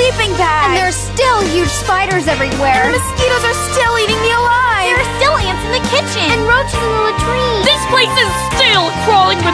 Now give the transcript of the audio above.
sleeping bag! And there's still huge spiders everywhere! And the mosquitoes are still eating me alive! There are still ants in the kitchen! And roaches in the latrine! This place is still crawling